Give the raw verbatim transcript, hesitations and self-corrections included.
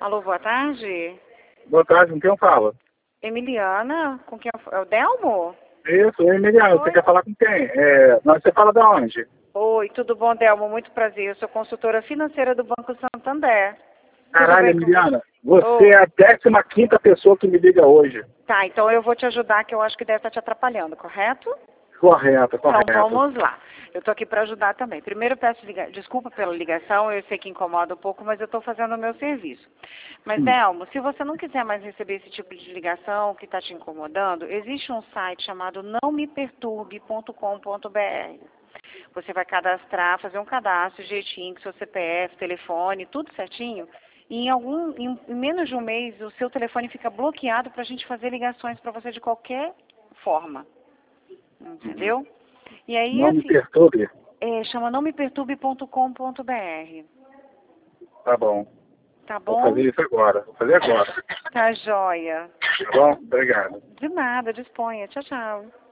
Alô, boa tarde. Boa tarde, com quem eu falo? Emiliana, com quem eu falo? É o Delmo? Isso, oi, Emiliano, você quer falar com quem? É, mas você fala de onde? Oi, tudo bom, Delmo? Muito prazer. Eu sou consultora financeira do Banco Santander. Tudo Caralho, bem com Emiliana, você? você é a décima quinta pessoa que me liga hoje. Tá, então eu vou te ajudar, que eu acho que deve estar te atrapalhando, correto? Correto, correto. Então vamos lá. Eu estou aqui para ajudar também. Primeiro peço liga... desculpa pela ligação, eu sei que incomoda um pouco, mas eu estou fazendo o meu serviço. Mas, Hum. Delmo, se você não quiser mais receber esse tipo de ligação que está te incomodando, existe um site chamado não me perturbe ponto com ponto br. Você vai cadastrar, fazer um cadastro jeitinho, com seu C P F, telefone, tudo certinho. E em, algum, em, em menos de um mês, o seu telefone fica bloqueado para a gente fazer ligações para você de qualquer forma. Entendeu? Uhum. E aí, Não me assim, perturbe? é, chama não me perturbe ponto com ponto br. Tá bom. Tá Vou bom? fazer isso agora. Vou fazer agora. Tá joia. Tá bom? Obrigado. De nada, disponha. Tchau, tchau.